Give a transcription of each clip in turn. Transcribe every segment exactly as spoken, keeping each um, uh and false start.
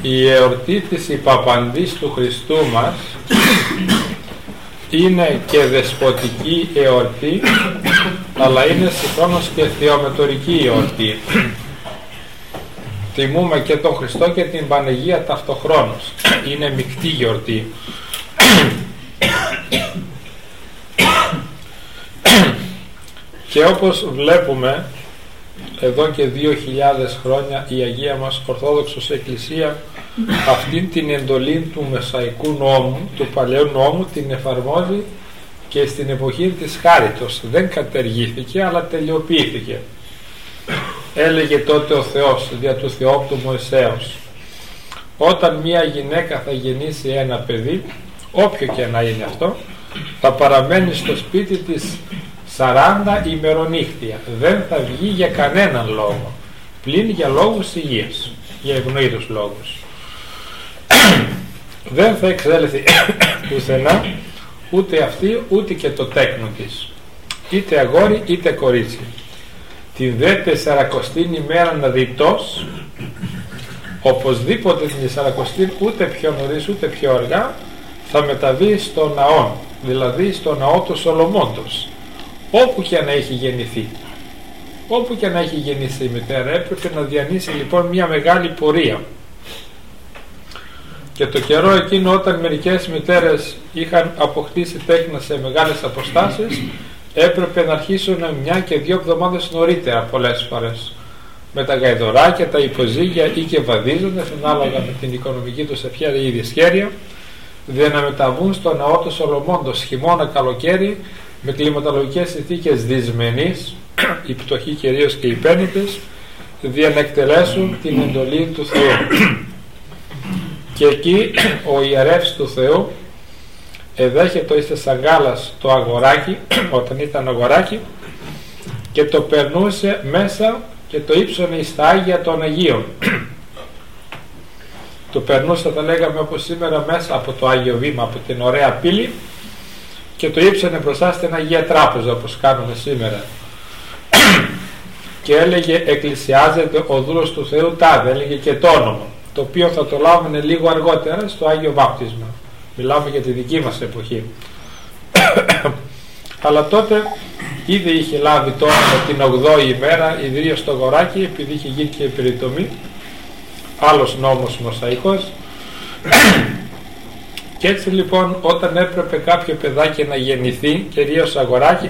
Η εορτή της Υπαπαντής του Χριστού μας είναι και δεσποτική εορτή, αλλά είναι συγχρόνως και θεομετωρική εορτή. Τιμούμε και τον Χριστό και την Παναγία ταυτοχρόνως. Είναι μεικτή γιορτή. Και όπως βλέπουμε εδώ και δύο χιλιάδες χρόνια η Αγία μας Ορθόδοξος Εκκλησία αυτήν την εντολή του Μεσαϊκού νόμου, του Παλαιού νόμου, την εφαρμόζει και στην εποχή της Χάριτος. Δεν κατεργήθηκε, αλλά τελειοποιήθηκε. Έλεγε τότε ο Θεός δια του Θεόπτου Μωυσέως: όταν μια γυναίκα θα γεννήσει ένα παιδί, όποιο και να είναι αυτό, θα παραμένει στο σπίτι της σαράντα ημερονύχτια. Δεν θα βγει για κανέναν λόγο, πλην για λόγους υγείας, για ευνοήτους λόγους. Δεν θα εξέλθει πουθενά, ούτε αυτή ούτε και το τέκνο της, είτε αγόρι είτε κορίτσι. Την δε τεσσαρακοστήν ημέραν ρητός, οπωσδήποτε την τεσσαρακοστήν ούτε πιο νωρίς ούτε πιο αργά, θα μεταβεί στο ναό, δηλαδή στο ναό του Σολομώντος, όπου και να έχει γεννηθεί. Όπου και να έχει γεννήσει η μητέρα, έπρεπε να διανύσει λοιπόν μια μεγάλη πορεία. Και το καιρό εκείνο, όταν μερικές μητέρες είχαν αποκτήσει τέκνα σε μεγάλες αποστάσεις, έπρεπε να αρχίσουν μια και δύο εβδομάδες νωρίτερα πολλές φορές, με τα γαϊδωράκια, τα υποζύγια ή και βαδίζοντας, ανάλογα με την οικονομική τους ευχέρεια ή δυσχέρεια, για να μεταβούν στο ναό του Σολομώντος χειμώνα καλοκαίρι, με κλιματολογικές συνθήκες δυσμενείς, οι πτωχοί κυρίως και οι πένητες, για να εκτελέσουν την εντολή του Θεού. Και εκεί ο ιερεύς του Θεού εδέχεται εις σαγκάλας το αγοράκι, όταν ήταν αγοράκι, και το περνούσε μέσα και το ύψωνε εις τα Άγια των Αγίων. Το περνούσε, θα λέγαμε όπως σήμερα, μέσα από το Άγιο Βήμα, από την ωραία πύλη, και το ύψωνε μπροστά στην Αγία Τράπεζα, όπως κάνουμε σήμερα. Και έλεγε: εκκλησιάζεται ο δούλος του Θεού τάδε, έλεγε και το όνομα, το οποίο θα το λάβουμε λίγο αργότερα στο Άγιο Βάπτισμα. Μιλάμε για τη δική μας εποχή. Αλλά τότε ήδη είχε λάβει το όνομα την ογδόη ημέρα, ιδρύω στο αγοράκι, επειδή είχε γίνει και η περιτομή, άλλος νόμος μοσαϊκός. Και έτσι λοιπόν, όταν έπρεπε κάποιο παιδάκι να γεννηθεί, κυρίως αγοράκι,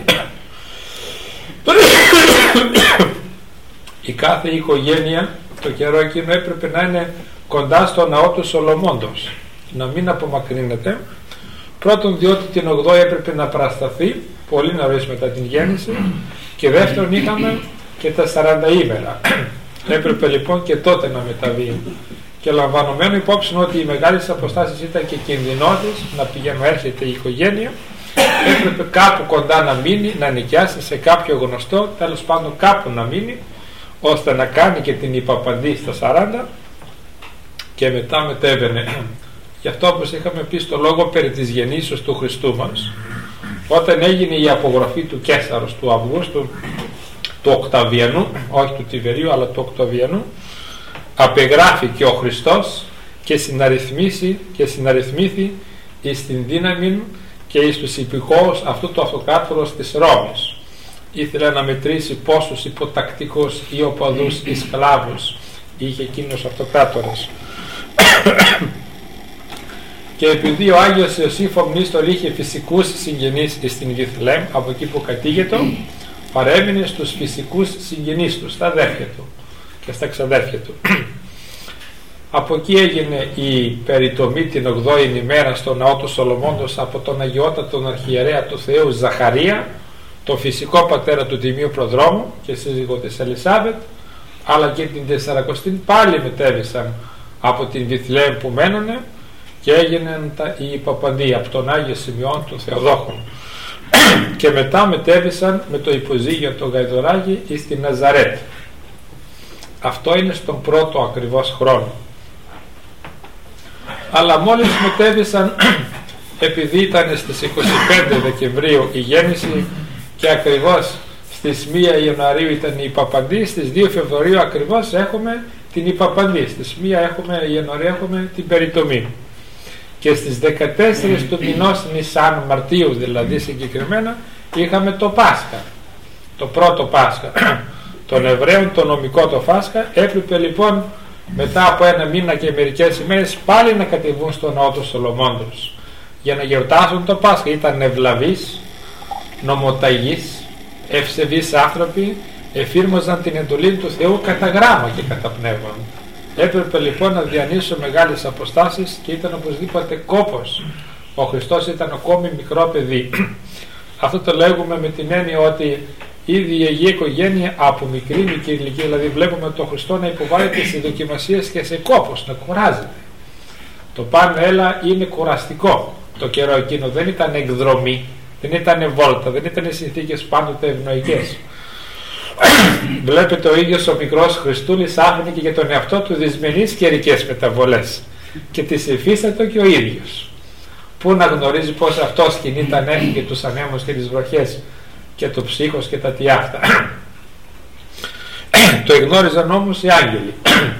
η κάθε οικογένεια το καιρό εκείνο έπρεπε να είναι κοντά στο ναό του Σολομώντος, να μην απομακρύνεται. Πρώτον, διότι την ογδόη έπρεπε να παρασταθεί πολύ νωρίς μετά την γέννηση, και δεύτερον, είχαμε και τα σαράντα ήμερα. Έπρεπε λοιπόν και τότε να μεταβεί. Και λαμβανωμένο υπόψη ότι οι μεγάλες αποστάσεις ήταν και κινδυνώδεις, να πηγαίνουν έρχεται η οικογένεια, έπρεπε κάπου κοντά να μείνει, να νοικιάσει σε κάποιο γνωστό, τέλος πάντων κάπου να μείνει, ώστε να κάνει και την Υπαπαντή στα σαράντα και μετά μετέβαινε. Γι' αυτό, όπως είχαμε πει στο λόγο περί της γεννήσεως του Χριστού μας, όταν έγινε η απογραφή του Καίσαρος του Αυγούστου, του Οκταβιανού, όχι του Τιβερίου αλλά του Οκταβιανού, απεγράφηκε ο Χριστός και συναριθμίσει και συναριθμήθη εις την δύναμη και εις τους υπηκόους αυτού του αυτοκράτορος της Ρώμης. Ήθελε να μετρήσει πόσους υποτακτικούς ή οπαδούς ή σκλάβους είχε εκείνος αυτοκράτορας. Και επειδή ο Άγιος Ιωσήφ ο Μνήστορ είχε φυσικούς συγγενείς στην Βιθλεέμ, από εκεί που κατήγετο, παρέμεινε στους φυσικούς συγγενείς του, στα αδέρφια του και στα ξαδέρφια του. Από εκεί έγινε η περιτομή την ογδόη ημέρα στο ναό του Σολομώντος από τον Αγιότατον Αρχιερέα του Θεού Ζαχαρία, τον φυσικό πατέρα του Τιμίου Προδρόμου και σύζυγο της Ελισάβετ, αλλά και την τεσσαρακοστήν πάλι μετέβησαν από την Βιθλεέμ που μένανε και έγιναν τα, η Υπαπαντή από τον Άγιο Σημειών του Θεοδόχου. Και μετά μετέβησαν με το υποζύγιο το Γαϊδωράκι εις την Ναζαρέτ. Αυτό είναι στον πρώτο ακριβώς χρόνο. Αλλά μόλις μετέβησαν, επειδή ήταν στις είκοσι πέντε Δεκεμβρίου η γέννηση και ακριβώς στις μία Ιανουαρίου ήταν η Υπαπαντή, στις δύο Φεβρουαρίου ακριβώς έχουμε την Ιπαπαντή, στις μία έχουμε, Ιανουαρίου έχουμε την περιτομή. Και στις δεκατέσσερις του μηνός Νισάν, Μαρτίου δηλαδή συγκεκριμένα, είχαμε το Πάσχα, το πρώτο Πάσχα των Εβραίων, το νομικό το Πάσχα. Έπρεπε λοιπόν μετά από ένα μήνα και μερικές ημέρες πάλι να κατεβούν στο ναό του Σολομώντος για να γιορτάσουν το Πάσχα. Ήταν ευλαβείς, νομοταγείς, ευσεβείς άνθρωποι, εφήρμοζαν την εντολή του Θεού κατά γράμμα και κατά πνεύμα. Έπρεπε λοιπόν να διανύσουν μεγάλες αποστάσεις και ήταν οπωσδήποτε κόπος. Ο Χριστός ήταν ακόμη μικρό παιδί. Αυτό το λέγουμε με την έννοια ότι ήδη η Αγία Οικογένεια από μικρή μικρή ηλικία, δηλαδή βλέπουμε τον Χριστό να υποβάλλεται σε δοκιμασίες και σε κόπος, να κουράζεται. Το πάνε έλα είναι κουραστικό το καιρό εκείνο, δεν ήταν εκδρομή, δεν ήταν βόλτα, δεν ήταν συνθήκες πάντοτε ευνοϊκές. Βλέπετε ο ίδιος ο μικρός Χριστούλης άφηνε και για τον εαυτό του δυσμενείς καιρικές μεταβολές και τις υφίστατο και ο ίδιος. Πού να γνωρίζει πως αυτός κινεί τα νέφη και τους ανέμους και τις βροχές και το ψύχος και τα τιάφτα. Το εγνώριζαν όμως οι άγγελοι.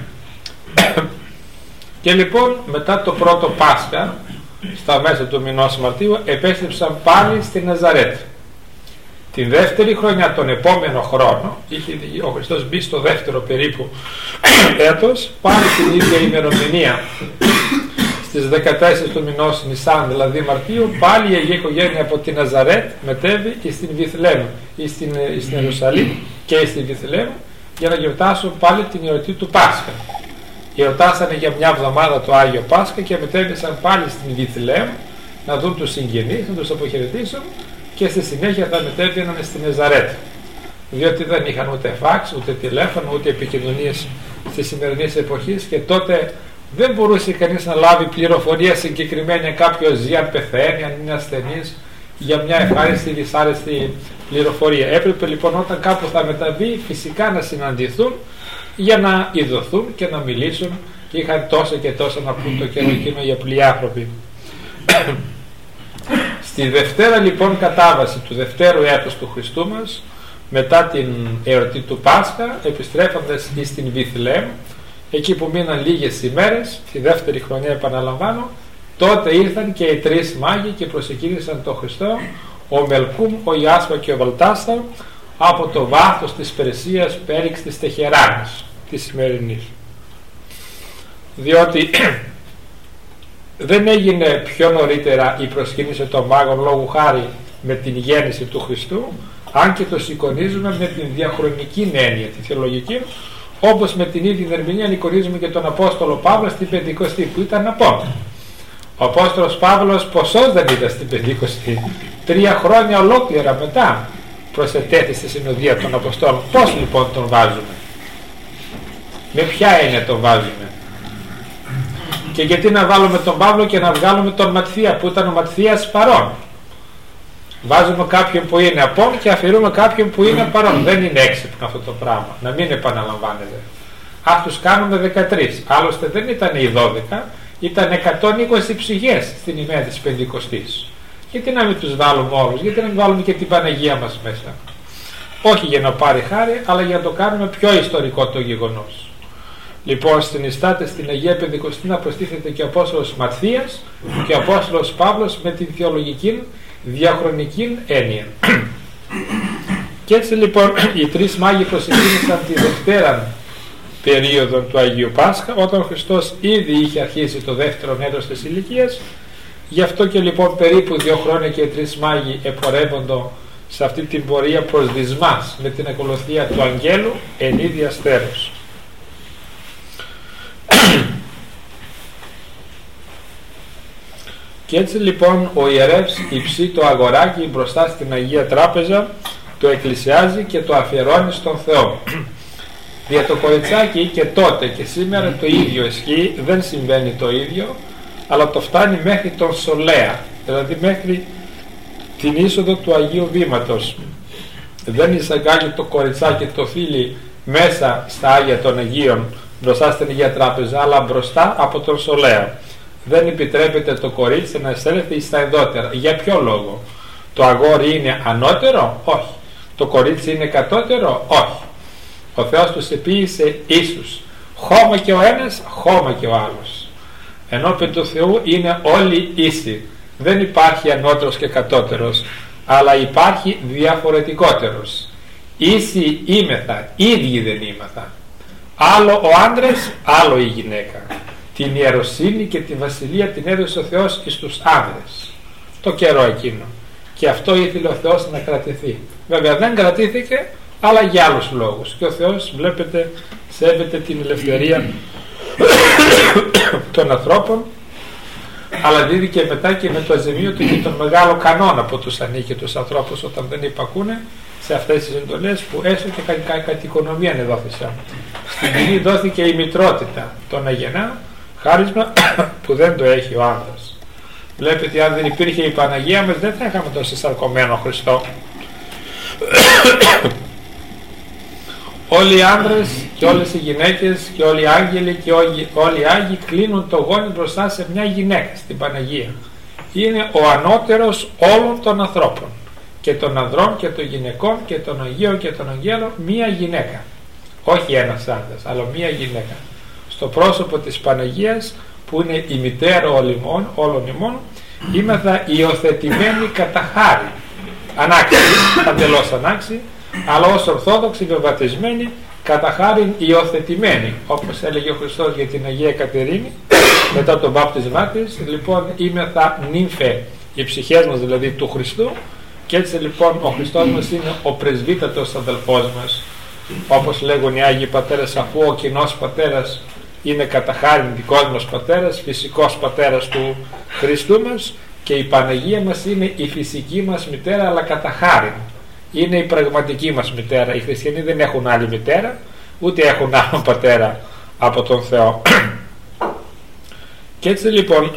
Και λοιπόν μετά το πρώτο Πάσχα, στα μέσα του μηνός Μαρτίου, επέστρεψαν πάλι στη Ναζαρέτ. Την δεύτερη χρονιά, τον επόμενο χρόνο, είχε ο Χριστός μπει στο δεύτερο περίπου έτος, πάλι την ίδια ημερομηνία, στις δεκατέσσερις του μηνός Νισάν, δηλαδή Μαρτίου, πάλι η Αγία Οικογένεια από την Ναζαρέτ μετέβη στην Βιθλεέμ, στην, στην Ιερουσαλήμ και στην Βιθλεέμ, για να γιορτάσουν πάλι την εορτή του Πάσχα. Γιορτάσανε για μια εβδομάδα το Άγιο Πάσχα και μετέβησαν πάλι στην Βιθλεέμ να δουν τους συγγενείς, να τους αποχαιρετήσουν, και στη συνέχεια θα μετέβαιναν στην Ναζαρέτ, διότι δεν είχαν ούτε φάξ, ούτε τηλέφωνο, ούτε επικοινωνίες στη σημερινή εποχή, και τότε δεν μπορούσε κανείς να λάβει πληροφορία συγκεκριμένη αν κάποιος ζει, αν πεθαίνει, αν είναι ασθενής, για μια ευχάριστη ή δυσάρεστη πληροφορία. Έπρεπε λοιπόν όταν κάπου θα μεταβεί φυσικά να συναντηθούν για να ειδωθούν και να μιλήσουν, και είχαν τόσα και τόσα να πούν το καιρό εκείνο οι απλοί άνθρωποι. Στη Δευτέρα λοιπόν κατάβαση του δευτέρου έτους του Χριστού μας, μετά την εορτή του Πάσχα, επιστρέφοντας στην Βιθλεέμ, εκεί που μείναν λίγες ημέρες, τη δεύτερη χρονιά επαναλαμβάνω, τότε ήρθαν και οι τρεις μάγοι και προσεκίνησαν τον Χριστό, ο Μελκούμ, ο Ιάσπα και ο Βαλτάσταρ, από το βάθος της Περσίας πέριξ της Τεχεράνης, της σημερινής. Διότι δεν έγινε πιο νωρίτερα η προσκύνηση των μάγων λόγου χάρη με την γέννηση του Χριστού, αν και το εικονίζουμε με την διαχρονική έννοια, τη θεολογική, όπως με την ίδια ερμηνεία εικονίζουμε και τον Απόστολο Παύλο στην Πεντηκοστή, που ήταν απόν. Ο Απόστολος Παύλος ποσός δεν ήταν στην Πεντηκοστή, τρία χρόνια ολόκληρα μετά προσετέθη στη συνοδεία των Αποστόλων. Πώς λοιπόν τον βάζουμε, με ποια έννοια τον βάζουμε, και γιατί να βάλουμε τον Παύλο και να βγάλουμε τον Ματθία, που ήταν ο Ματθίας παρόν? Βάζουμε κάποιον που είναι απόν και αφαιρούμε κάποιον που είναι παρόν. Δεν είναι έξυπνο αυτό το πράγμα, να μην επαναλαμβάνεται. Ας τους κάνουμε δεκατρείς. Άλλωστε δεν ήταν οι δώδεκα, ήταν εκατόν είκοσι ψυχές στην ημέρα της Πεντηκοστής. Γιατί να μην τους βάλουμε όλους, γιατί να μην βάλουμε και την Παναγία μας μέσα? Όχι για να πάρει χάρη, αλλά για να το κάνουμε πιο ιστορικό το γεγονός. Λοιπόν, συνιστάται στην Αγία Πεντηκοστή να προστίθεται και ο Απόστολος Ματθίας και ο Απόστολος Παύλος με την θεολογική διαχρονική έννοια. Και έτσι λοιπόν οι τρεις μάγοι προσεκίνησαν τη δευτέρα περίοδο του Αγίου Πάσχα, όταν ο Χριστός ήδη είχε αρχίσει το δεύτερο έτος της ηλικίας. Γι' αυτό και λοιπόν περίπου δύο χρόνια και οι τρεις μάγοι επορεύονται σε αυτή την πορεία προς Δυσμάς με την ακολουθία του Αγγέλου εν ίδια αστέρος. Και έτσι λοιπόν ο ιερεύς υψεί το αγοράκι μπροστά στην Αγία Τράπεζα, το εκκλησιάζει και το αφιερώνει στον Θεό. Δια το κοριτσάκι και τότε και σήμερα το ίδιο ισχύει, δεν συμβαίνει το ίδιο, αλλά το φτάνει μέχρι τον Σολέα, δηλαδή μέχρι την είσοδο του Αγίου Βήματος. Δεν εισαγάγει το κοριτσάκι το φίλι μέσα στα Άγια των Αγίων μπροστά στην Αγία Τράπεζα, αλλά μπροστά από τον Σολέα. Δεν επιτρέπεται το κορίτσι να εισέλθει στα ενδότερα. Για ποιο λόγο? Το αγόρι είναι ανώτερο? Όχι. Το κορίτσι είναι κατώτερο? Όχι. Ο Θεός τους επίησε ίσους, χώμα και ο ένας, χώμα και ο άλλος. Ενώπιον του Θεού είναι όλοι ίσοι. Δεν υπάρχει ανώτερος και κατώτερος, αλλά υπάρχει διαφορετικότερος. Ίσοιήμεθα, ίδιοι δενήμεθα. Άλλο ο άντρας, άλλο η γυναίκα. Την ιεροσύνη και τη βασιλεία την έδωσε ο Θεός εις τους άνδρες το καιρό εκείνο, και αυτό ήθελε ο Θεός να κρατηθεί. Βέβαια δεν κρατήθηκε, αλλά για άλλους λόγους, και ο Θεός, βλέπετε, σέβεται την ελευθερία των ανθρώπων, αλλά δίδει και μετά και με το αζημίο του και τον μεγάλο κανόνα που τους ανήκει τους ανθρώπους όταν δεν υπακούνε σε αυτές τις εντολές, που έστω και κα, κα, κατ' οικονομία δόθησαν. Στην ποινή δόθηκε η μητρότητα, το να γεννά, χάρισμα που δεν το έχει ο άνδρας. Βλέπετε, αν δεν υπήρχε η Παναγία μας, δεν θα είχαμε τόσο σαρκωμένο Χριστό. Όλοι οι άνδρες και όλες οι γυναίκες και όλοι οι άγγελοι και όλοι οι άγιοι κλείνουν το γόνι μπροστά σε μια γυναίκα, στην Παναγία. Είναι ο ανώτερος όλων των ανθρώπων, και των ανδρών και των γυναικών και των Αγίων και των Αγγέλων, μία γυναίκα. Όχι ένας άντρας, αλλά μία γυναίκα. Στο πρόσωπο της Παναγίας, που είναι η μητέρα όλων, όλων ημών, είμεθα υιοθετημένοι κατά χάρη. Ανάξιοι, παντελώς ανάξιοι, αλλά ως Ορθόδοξοι βεβατισμένοι κατά χάρη υιοθετημένοι, όπως έλεγε ο Χριστός για την Αγία Κατερίνη μετά τον βάπτισμά της. Λοιπόν, είμεθα νύμφε, οι ψυχές μας δηλαδή του Χριστού, και έτσι λοιπόν ο Χριστός μας είναι ο πρεσβύτατος αδελφός μας, όπως λέγουν οι Άγιοι Πατέρες, αφού ο κοινός πατέρας είναι κατά χάριν δικός μας πατέρας, φυσικός πατέρας του Χριστού μας, και η Παναγία μας είναι η φυσική μας μητέρα, αλλά κατά χάριν είναι η πραγματική μας μητέρα. Οι χριστιανοί δεν έχουν άλλη μητέρα, ούτε έχουν άλλον πατέρα από τον Θεό. Και έτσι λοιπόν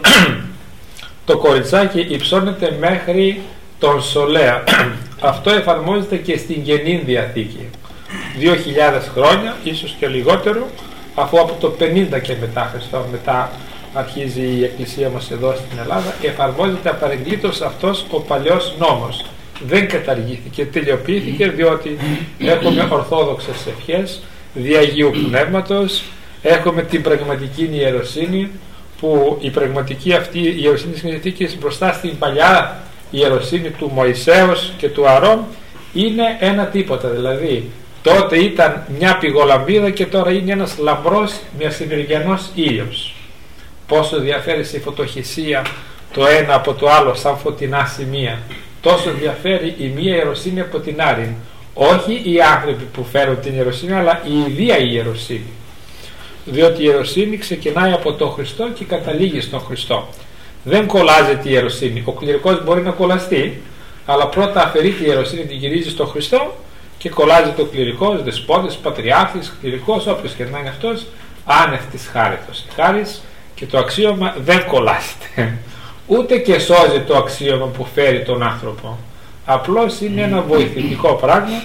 το κοριτσάκι υψώνεται μέχρι τον Σολέα. Αυτό εφαρμόζεται και στην Καινή Διαθήκη. Δύο χιλιάδες χρόνια, ίσως και λιγότερο, αφού από το πενήντα και μετά Χριστό, μετά αρχίζει η Εκκλησία μας εδώ στην Ελλάδα, εφαρμόζεται απαρεγκλήτως αυτός ο παλιός νόμος. Δεν καταργήθηκε, τελειοποιήθηκε, διότι έχουμε ορθόδοξες ευχές δι' Αγίου Πνεύματος, έχουμε την πραγματική ιεροσύνη, που η πραγματική αυτή η ιεροσύνη της Διαθήκης μπροστά στην παλιά ιεροσύνη του Μωυσέως και του Αρών είναι ένα τίποτα. Δηλαδή τότε ήταν μια πηγολαμπίδα και τώρα είναι ένας λαμπρός μεσημεριανός ήλιος. Πόσο διαφέρει η φωτοχυσία το ένα από το άλλο σαν φωτεινά σημεία, τόσο διαφέρει η μία ιεροσύνη από την άλλη. Όχι οι άνθρωποι που φέρουν την ιεροσύνη, αλλά η ιδία η ιεροσύνη, διότι η ιεροσύνη ξεκινάει από τον Χριστό και καταλήγει στον Χριστό. Δεν κολλάζεται η ιεροσύνη. Ο κληρικός μπορεί να κολλαστεί, αλλά πρώτα αφαιρεί τη ιεροσύνη, την γυρίζει στον Χριστό και κολλάζεται ο κληρικός, δεσπότης, πατριάρχης, κληρικός, όποιος και να είναι αυτός, άνευ της χάριτος. Η χάρις και το αξίωμα δεν κολλάζεται, ούτε και σώζει το αξίωμα που φέρει τον άνθρωπο. Απλώς είναι ένα βοηθητικό πράγμα,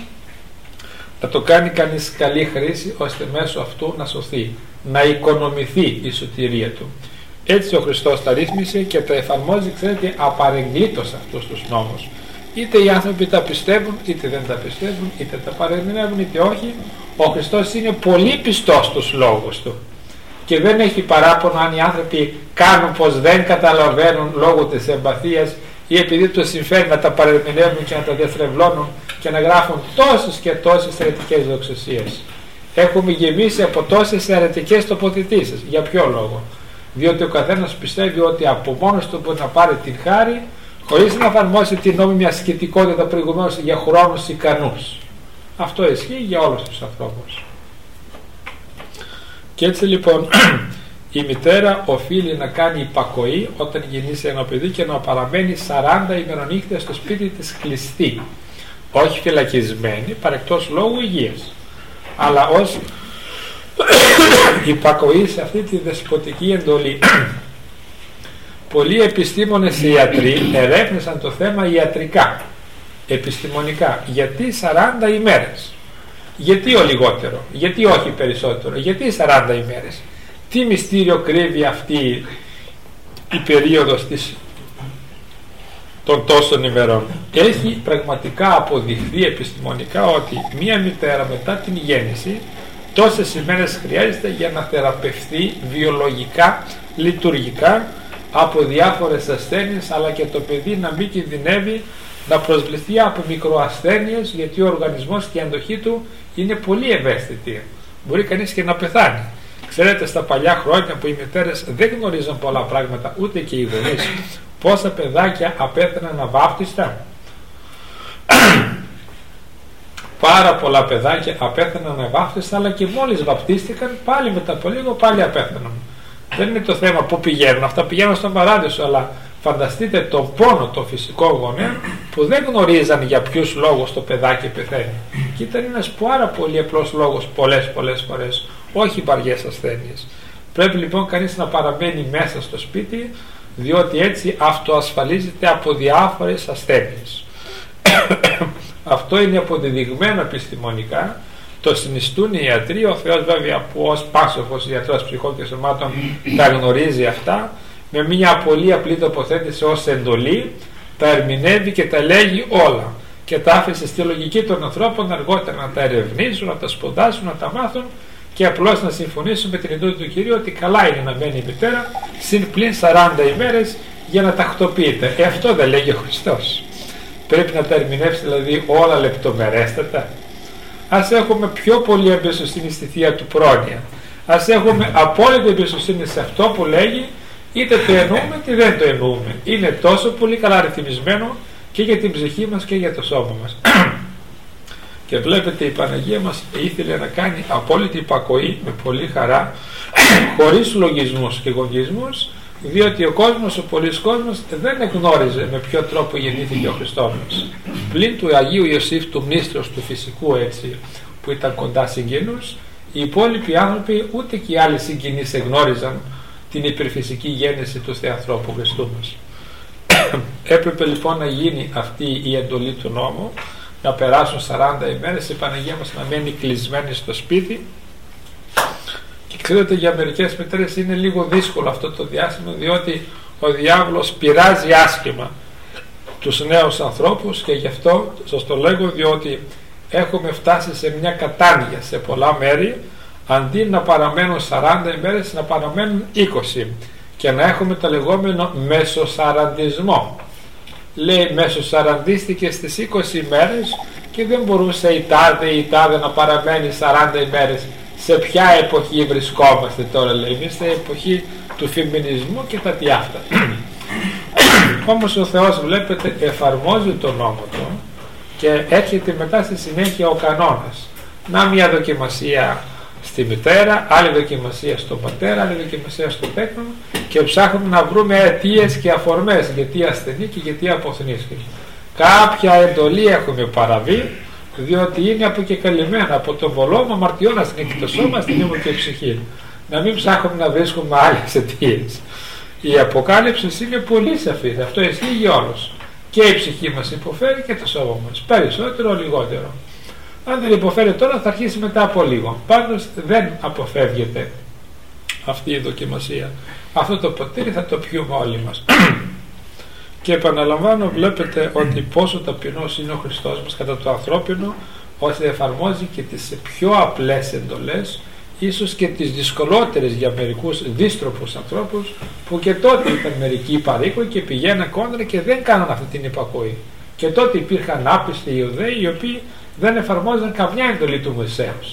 να το κάνει κανείς καλή χρήση, ώστε μέσω αυτού να σωθεί, να οικονομηθεί η σωτηρία του. Έτσι ο Χριστός τα ρύθμισε και τα εφαρμόζει, ξέρετε, απαρεγκλήτως αυτούς τους νόμους. Είτε οι άνθρωποι τα πιστεύουν, είτε δεν τα πιστεύουν, είτε τα παρεμηνεύουν, είτε όχι. Ο Χριστός είναι πολύ πιστός στους λόγους του και δεν έχει παράπονο αν οι άνθρωποι κάνουν πως δεν καταλαβαίνουν λόγω της εμπαθίας ή επειδή τους συμφέρει να τα παρεμηνεύουν και να τα διαστρεβλώνουν και να γράφουν τόσες και τόσες αιρετικές δοξασίες. Έχουμε γεμίσει από τόσες αιρετικές τοποθετήσεις. Για ποιο λόγο? Διότι ο καθένας πιστεύει ότι από μόνος του μπορεί να πάρει την χάρη, χωρίς να εφαρμόσει την νόμιμη ασκητικότητα προηγουμένως για χρόνους ικανούς. Αυτό ισχύει για όλους τους ανθρώπους. Και έτσι λοιπόν η μητέρα οφείλει να κάνει υπακοή όταν γεννήσει ένα παιδί και να παραμένει σαράντα ημερονύχτες στο σπίτι της κλειστή, όχι φυλακισμένη, παρεκτός λόγου υγείας, αλλά ως υπακοή σε αυτή τη δεσποτική εντολή. Πολλοί επιστήμονες ιατροί ερεύνησαν το θέμα ιατρικά, επιστημονικά. Γιατί σαράντα ημέρες? Γιατί ο λιγότερο? Γιατί όχι περισσότερο? Γιατί σαράντα ημέρες? Τι μυστήριο κρύβει αυτή η περίοδος της, των τόσων ημερών? Έχει πραγματικά αποδειχθεί επιστημονικά ότι μία μητέρα μετά την γέννηση τόσες ημέρες χρειάζεται για να θεραπευθεί βιολογικά, λειτουργικά από διάφορες ασθένειες, αλλά και το παιδί να μην κινδυνεύει να προσβληθεί από μικροασθένειες, γιατί ο οργανισμός και η αντοχή του είναι πολύ ευαίσθητη. Μπορεί κανείς και να πεθάνει. Ξέρετε, στα παλιά χρόνια που οι μητέρες δεν γνωρίζαν πολλά πράγματα, ούτε και οι γονείς, πόσα παιδάκια απέθαναν αβάπτιστα. Πάρα πολλά παιδάκια απέθαναν αβάπτιστα, αλλά και μόλις βαπτίστηκαν πάλι μετά από λίγο πάλι απέθαναν. Δεν είναι το θέμα που πηγαίνουν, αυτά πηγαίνουν στον παράδεισο, αλλά φανταστείτε τον πόνο των φυσικών γονέων που δεν γνωρίζαν για ποιους λόγους το παιδάκι πεθαίνει. Και ήταν ένας πάρα πολύ απλός λόγος πολλές πολλές φορές, όχι βαριές ασθένειες. Πρέπει λοιπόν κανείς να παραμένει μέσα στο σπίτι, διότι έτσι αυτοασφαλίζεται από διάφορες ασθένειες. Αυτό είναι αποδεδειγμένο επιστημονικά, το συνιστούν οι ιατροί. Ο Θεός βέβαια που ως πάσοφος ιατρός ψυχών και σωμάτων τα γνωρίζει αυτά, με μια πολύ απλή τοποθέτηση ως εντολή τα ερμηνεύει και τα λέγει όλα και τα άφησε στη λογική των ανθρώπων αργότερα να τα ερευνήσουν, να τα σπουδάσουν, να τα μάθουν και απλώς να συμφωνήσουν με την εντολή του Κυρίου ότι καλά είναι να μένει η μητέρα συν πλην σαράντα ημέρες για να τακτοποιείται. Ε, αυτό δεν λέγει ο Χριστός. Πρέπει να τα ερμηνεύσει δηλαδή όλα λεπτομερέστατα. Ας έχουμε πιο πολύ εμπιστοσύνη στη Θεία του πρόνοια. Ας έχουμε απόλυτη εμπιστοσύνη σε αυτό που λέγει, είτε το εννοούμε είτε δεν το εννοούμε. Είναι τόσο πολύ καλά ρυθμισμένο και για την ψυχή μας και για το σώμα μας. Και βλέπετε, η Παναγία μας ήθελε να κάνει απόλυτη υπακοή με πολύ χαρά, χωρίς λογισμούς και γογισμούς, διότι ο κόσμος, ο πολύς κόσμος δεν εγνώριζε με ποιο τρόπο γεννήθηκε ο Χριστός μας. Πλην του Αγίου Ιωσήφ, του μνήστρος του φυσικού έτσι, που ήταν κοντά συγγενούς, οι υπόλοιποι άνθρωποι ούτε και οι άλλοι συγγενείς εγνώριζαν την υπερφυσική γέννηση του Θεανθρώπου Χριστού μας. Έπρεπε λοιπόν να γίνει αυτή η εντολή του νόμου, να περάσουν σαράντα ημέρες, η Παναγία μας να μένει κλεισμένη στο σπίτι. Και ξέρετε, για μερικές μητέρες είναι λίγο δύσκολο αυτό το διάστημα, διότι ο διάβολος πειράζει άσχημα τους νέους ανθρώπους, και γι' αυτό σας το λέγω, διότι έχουμε φτάσει σε μια κατάνοια σε πολλά μέρη, αντί να παραμένουν σαράντα ημέρες να παραμένουν είκοσι και να έχουμε το λεγόμενο μεσοσαραντισμό. Λέει, μεσοσαραντίστηκε στις είκοσι ημέρες και δεν μπορούσε η τάδε ή η τάδε να παραμένει σαράντα ημέρες. Σε ποια εποχή βρισκόμαστε τώρα, λέει? Εμείς στην εποχή του φεμινισμού και τα τι αυτά. Όμως ο Θεός, βλέπετε, εφαρμόζει τον νόμο του και έρχεται μετά στη συνέχεια ο κανόνας. Να μια δοκιμασία στη μητέρα, άλλη δοκιμασία στον πατέρα, άλλη δοκιμασία στο τέκνο, και ψάχνουμε να βρούμε αιτίες και αφορμές γιατί ασθενεί και γιατί αποθνήθηκε. Κάποια εντολή έχουμε παραβεί, διότι είναι αποκεκαλυμμένα από τον βολόμο αμαρτιών ασθενεί το σώμα, στην ήμουν και η ψυχή. Να μην ψάχνουμε να βρίσκουμε άλλες αιτίες. Η Αποκάλυψη είναι πολύ σαφή, αυτό ισχύει για όλους. Και η ψυχή μας υποφέρει και το σώμα μας, περισσότερο λιγότερο. Αν δεν υποφέρει τώρα θα αρχίσει μετά από λίγο. Πάντως δεν αποφεύγεται αυτή η δοκιμασία. Αυτό το ποτήρι θα το πιούμε όλοι μας. Και επαναλαμβάνω, βλέπετε ότι πόσο ταπεινός είναι ο Χριστός μας κατά το ανθρώπινο, ώστε εφαρμόζει και τις πιο απλές εντολές, ίσως και τις δυσκολότερες για μερικούς δύστροπους ανθρώπους, που και τότε ήταν μερικοί παροίκοι και πηγαίναν κόντρα και δεν κάναν αυτή την υπακοή. Και τότε υπήρχαν άπιστοι Ιουδαίοι οι οποίοι δεν εφαρμόζαν καμιά εντολή του Μωυσέως.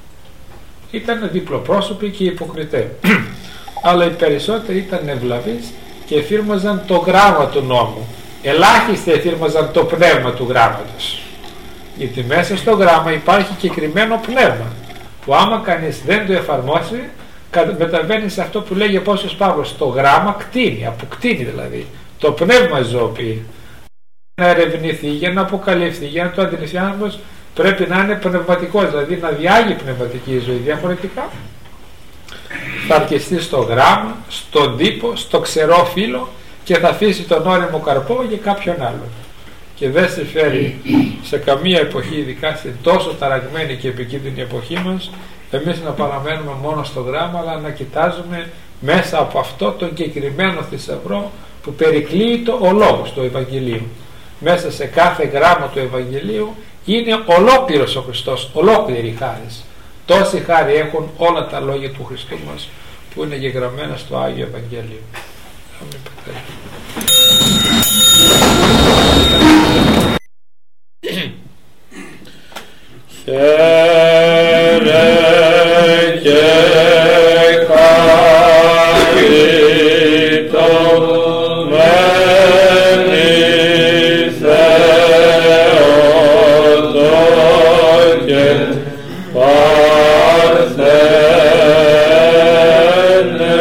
Ήταν διπλοπρόσωποι και υποκριτές. Αλλά οι περισσότεροι ήταν ευλαβείς και εφήρμαζαν το γράμμα του νόμου. Ελάχιστοι εφήρμαζαν το πνεύμα του γράμματος. Γιατί μέσα στο γράμμα υπάρχει κεκριμένο πνεύμα, που άμα κανείς δεν το εφαρμόσει, μεταβαίνει σε αυτό που λέγει ο Απόστολος Παύλος. Το γράμμα κτίνει, αποκτίνει δηλαδή. Το πνεύμα ζωοποιεί. Να ερευνηθεί, για να αποκαλυφθεί, για να το αντιληφθεί άνθρωπος, πρέπει να είναι πνευματικός, δηλαδή να διάγει πνευματική ζωή. Διαφορετικά θα αρκεστεί στο γράμμα, στον τύπο, στο ξερό φύλλο και θα αφήσει τον όριμο καρπό για κάποιον άλλον. Και δεν συμφέρει σε καμία εποχή, ειδικά στην τόσο ταραγμένη και επικίνδυνη εποχή μας, εμείς να παραμένουμε μόνο στο γράμμα, αλλά να κοιτάζουμε μέσα από αυτό τον κεκριμένο θησαυρό που περικλείει το ο λόγος του Ευαγγελίου. Μέσα σε κάθε γράμμα του Ευαγγελίου είναι ολόκληρος ο Χριστός, ολόκληρη η χάρις. Τόση χάρη έχουν όλα τα λόγια του Χριστού μας που είναι γεγραμμένα στο Άγιο Ευαγγέλιο. Χαίρε και χαριτωμένη Θεότο και Παρθένε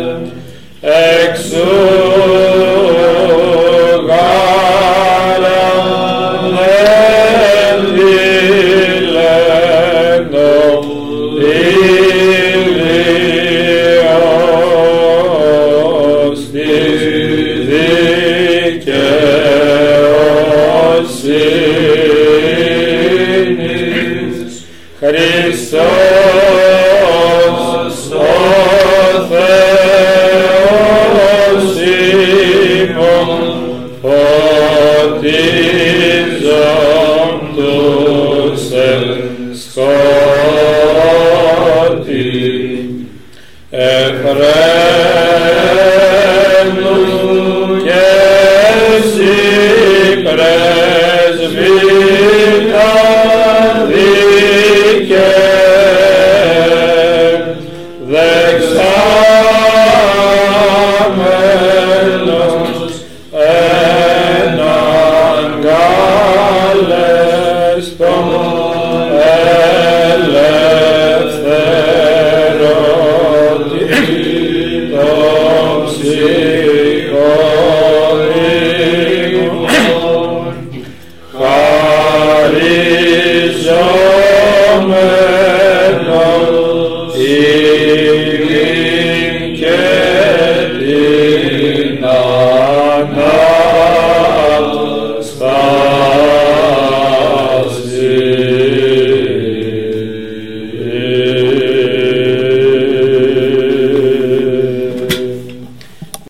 εξού Χριστός ο Θεός ημών φωτίζον τους εν σκότη Εφρέμου και εσύ πρεσβύτα δίκαι δεξάμενος έναν καλέστον ελευθερωτήτων ψυχών